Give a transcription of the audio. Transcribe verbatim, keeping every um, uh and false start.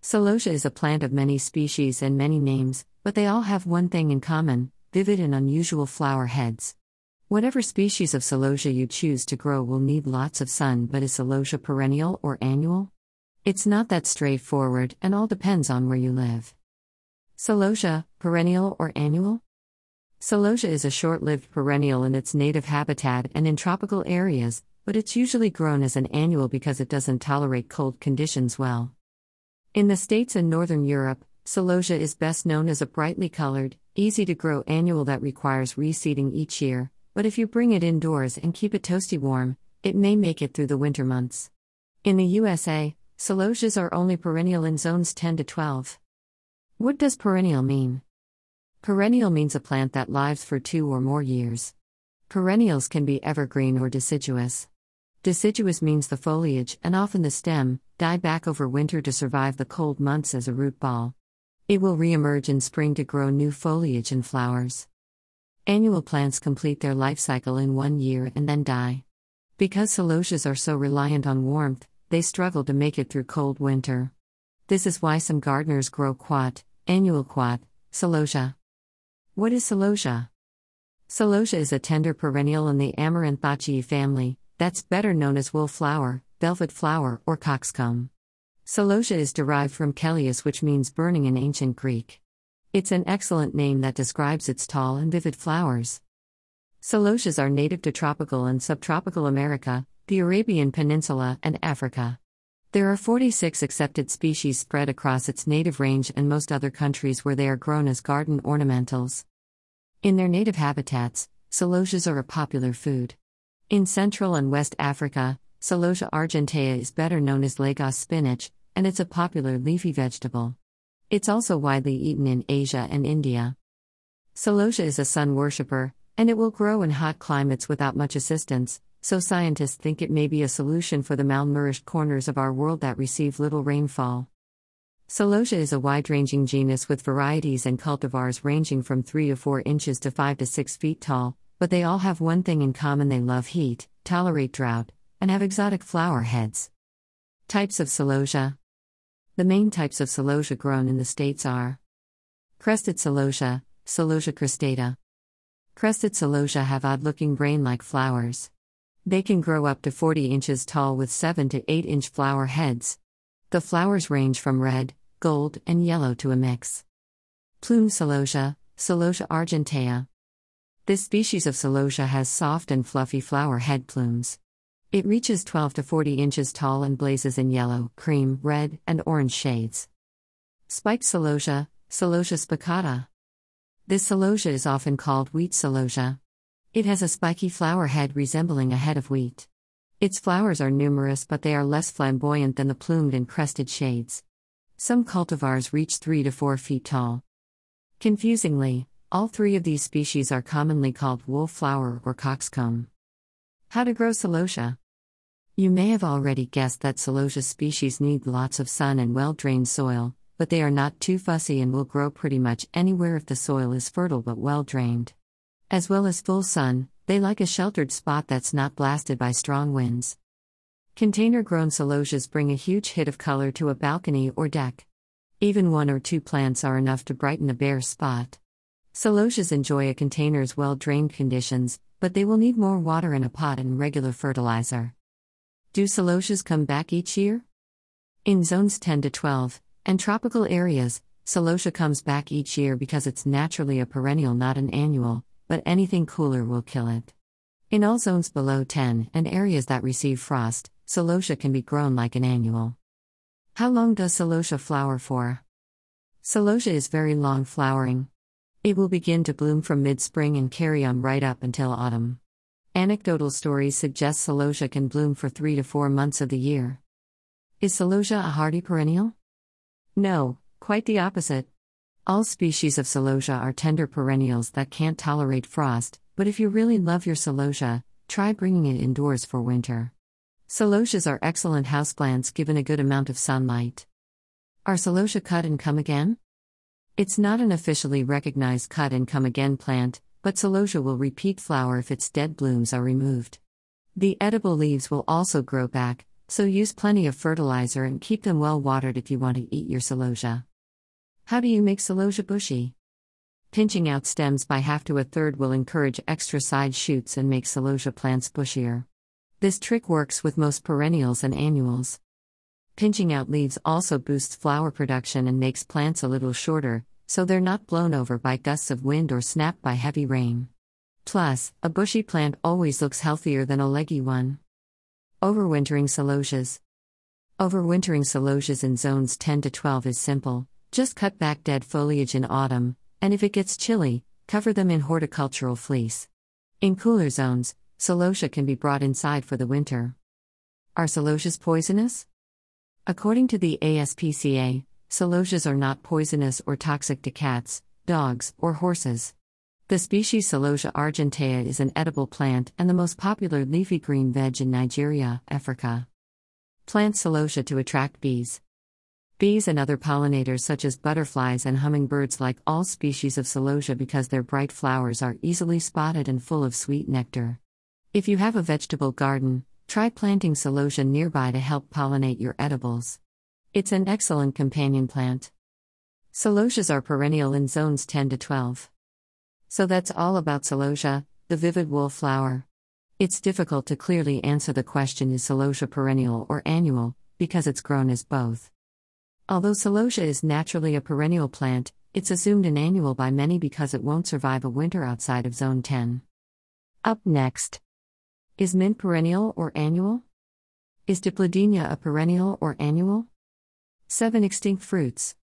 Celosia is a plant of many species and many names, but they all have one thing in common: vivid and unusual flower heads. Whatever species of celosia you choose to grow will need lots of sun, but is celosia perennial or annual? It's not that straightforward, and all depends on where you live. Celosia, perennial or annual? Celosia is a short-lived perennial in its native habitat and in tropical areas, but it's usually grown as an annual because it doesn't tolerate cold conditions well. In the States and Northern Europe, celosia is best known as a brightly colored, easy-to-grow annual that requires reseeding each year, but if you bring it indoors and keep it toasty warm, it may make it through the winter months. In the U S A, celosias are only perennial in zones ten to twelve. What does perennial mean? Perennial means a plant that lives for two or more years. Perennials can be evergreen or deciduous. Deciduous means the foliage, and often the stem, die back over winter to survive the cold months as a root ball. It will re-emerge in spring to grow new foliage and flowers. Annual plants complete their life cycle in one year and then die. Because celosias are so reliant on warmth, they struggle to make it through cold winter. This is why some gardeners grow quat, annual quat, celosia. What is celosia? Celosia is a tender perennial in the Amaranthaceae family, that's better known as wallflower, velvet flower, or coxcomb. Celosia is derived from Kelios, which means burning in ancient Greek. It's an excellent name that describes its tall and vivid flowers. Celosias are native to tropical and subtropical America, the Arabian Peninsula, and Africa. There are forty-six accepted species spread across its native range and most other countries where they are grown as garden ornamentals. In their native habitats, celosias are a popular food. In Central and West Africa, Celosia argentea is better known as Lagos spinach, and it's a popular leafy vegetable. It's also widely eaten in Asia and India. Celosia is a sun worshipper, and it will grow in hot climates without much assistance, so scientists think it may be a solution for the malnourished corners of our world that receive little rainfall. Celosia is a wide-ranging genus with varieties and cultivars ranging from three to four inches to five to six feet tall, but they all have one thing in common: they love heat, tolerate drought, and have exotic flower heads. Types of celosia. The main types of celosia grown in the States are crested celosia, Celosia cristata. Crested celosia have odd-looking brain-like flowers. They can grow up to forty inches tall with seven to eight inch flower heads. The flowers range from red, gold, and yellow to a mix. Plume celosia, Celosia argentea. This species of celosia has soft and fluffy flower head plumes. It reaches twelve to forty inches tall and blazes in yellow, cream, red, and orange shades. Spiked celosia, Celosia spicata. This celosia is often called wheat celosia. It has a spiky flower head resembling a head of wheat. Its flowers are numerous, but they are less flamboyant than the plumed and crested shades. Some cultivars reach three to four feet tall. Confusingly, all three of these species are commonly called wallflower or coxcomb. How to grow celosia? You may have already guessed that celosia species need lots of sun and well-drained soil, but they are not too fussy and will grow pretty much anywhere if the soil is fertile but well-drained. As well as full sun, they like a sheltered spot that's not blasted by strong winds. Container-grown celosias bring a huge hit of color to a balcony or deck. Even one or two plants are enough to brighten a bare spot. Celosias enjoy a container's well-drained conditions, but they will need more water in a pot and regular fertilizer. Do celosias come back each year? In zones ten to twelve, and tropical areas, celosia comes back each year because it's naturally a perennial, not an annual, but anything cooler will kill it. In all zones below ten and areas that receive frost, celosia can be grown like an annual. How long does celosia flower for? Celosia is very long flowering. It will begin to bloom from mid-spring and carry on right up until autumn. Anecdotal stories suggest celosia can bloom for three to four months of the year. Is celosia a hardy perennial? No, quite the opposite. All species of celosia are tender perennials that can't tolerate frost, but if you really love your celosia, try bringing it indoors for winter. Celosias are excellent houseplants given a good amount of sunlight. Are celosia cut and come again? It's not an officially recognized cut and come again plant, but celosia will repeat flower if its dead blooms are removed. The edible leaves will also grow back, so use plenty of fertilizer and keep them well watered if you want to eat your celosia. How do you make celosia bushy? Pinching out stems by half to a third will encourage extra side shoots and make celosia plants bushier. This trick works with most perennials and annuals. Pinching out leaves also boosts flower production and makes plants a little shorter, so they're not blown over by gusts of wind or snapped by heavy rain. Plus, a bushy plant always looks healthier than a leggy one. Overwintering celosias. Overwintering celosias in zones ten to twelve is simple. Just cut back dead foliage in autumn, and if it gets chilly, cover them in horticultural fleece. In cooler zones, celosia can be brought inside for the winter. Are celosias poisonous? According to the A S P C A, celosias are not poisonous or toxic to cats, dogs, or horses. The species Celosia argentea is an edible plant and the most popular leafy green veg in Nigeria, Africa. Plant celosia to attract bees. Bees and other pollinators such as butterflies and hummingbirds like all species of celosia because their bright flowers are easily spotted and full of sweet nectar. If you have a vegetable garden, try planting celosia nearby to help pollinate your edibles. It's an excellent companion plant. Celosias are perennial in zones ten to twelve. So that's all about celosia, the vivid wool flower. It's difficult to clearly answer the question is celosia perennial or annual, because it's grown as both. Although celosia is naturally a perennial plant, it's assumed an annual by many because it won't survive a winter outside of zone ten. Up next. Is mint perennial or annual? Is Dipladenia a perennial or annual? seven Extinct fruits.